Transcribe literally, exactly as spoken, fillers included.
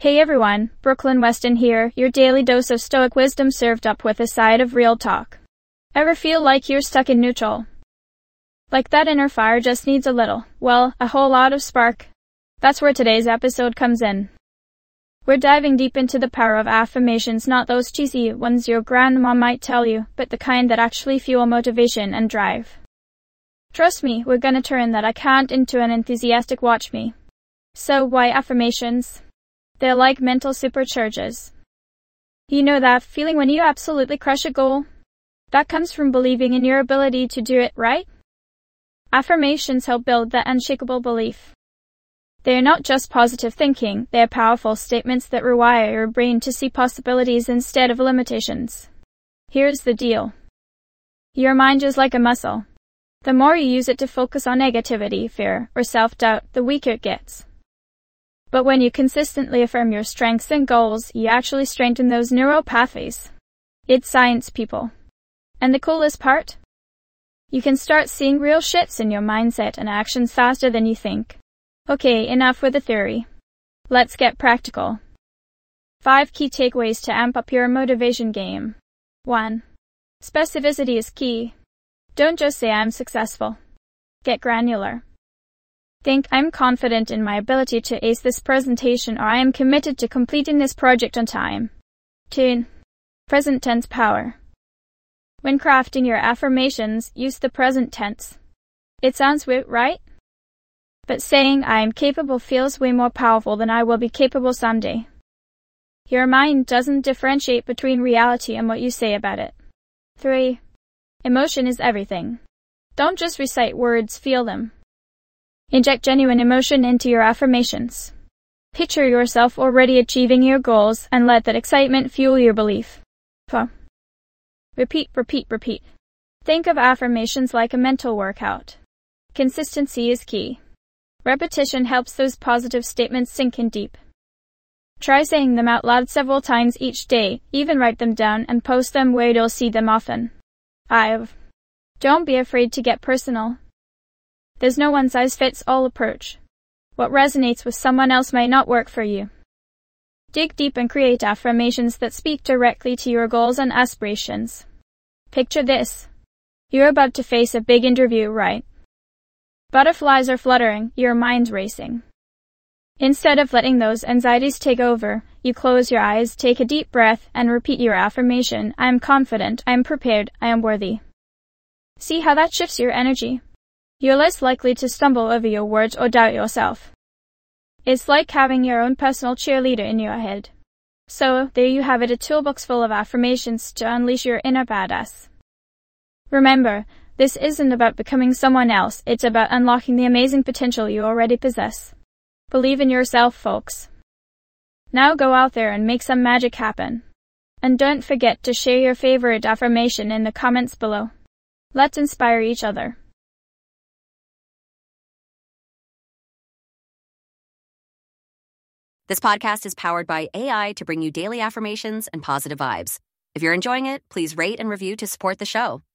Hey everyone, Brooklyn Weston here, your daily dose of stoic wisdom served up with a side of real talk. Ever feel like you're stuck in neutral? Like that inner fire just needs a little, well, a whole lot of spark? That's where today's episode comes in. We're diving deep into the power of affirmations, not those cheesy ones your grandma might tell you, but the kind that actually fuel motivation and drive. Trust me, we're gonna turn that I can't into an enthusiastic watch me. So why affirmations? They're like mental superchargers. You know that feeling when you absolutely crush a goal? That comes from believing in your ability to do it, right? Affirmations help build that unshakable belief. They're not just positive thinking, they're powerful statements that rewire your brain to see possibilities instead of limitations. Here's the deal. Your mind is like a muscle. The more you use it to focus on negativity, fear, or self-doubt, the weaker it gets. But when you consistently affirm your strengths and goals, you actually strengthen those neural pathways. It's science, people. And the coolest part? You can start seeing real shifts in your mindset and actions faster than you think. Okay, enough with the theory. Let's get practical. Five key takeaways to amp up your motivation game. one. Specificity is key. Don't just say I'm successful. Get granular. Think, I'm confident in my ability to ace this presentation, or I am committed to completing this project on time. two. Present tense power. When crafting your affirmations, use the present tense. It sounds weird, right? But saying I am capable feels way more powerful than I will be capable someday. Your mind doesn't differentiate between reality and what you say about it. three. Emotion is everything. Don't just recite words, feel them. Inject genuine emotion into your affirmations. Picture yourself already achieving your goals and let that excitement fuel your belief. four. Repeat, repeat, repeat. Think of affirmations like a mental workout. Consistency is key. Repetition helps those positive statements sink in deep. Try saying them out loud several times each day, even write them down and post them where you'll see them often. five. Don't be afraid to get personal. There's no one-size-fits-all approach. What resonates with someone else might not work for you. Dig deep and create affirmations that speak directly to your goals and aspirations. Picture this. You're about to face a big interview, right? Butterflies are fluttering, your mind's racing. Instead of letting those anxieties take over, you close your eyes, take a deep breath, and repeat your affirmation. I am confident, I am prepared, I am worthy. See how that shifts your energy? You're less likely to stumble over your words or doubt yourself. It's like having your own personal cheerleader in your head. So, there you have it, a toolbox full of affirmations to unleash your inner badass. Remember, this isn't about becoming someone else, it's about unlocking the amazing potential you already possess. Believe in yourself, folks. Now go out there and make some magic happen. And don't forget to share your favorite affirmation in the comments below. Let's inspire each other. This podcast is powered by A I to bring you daily affirmations and positive vibes. If you're enjoying it, please rate and review to support the show.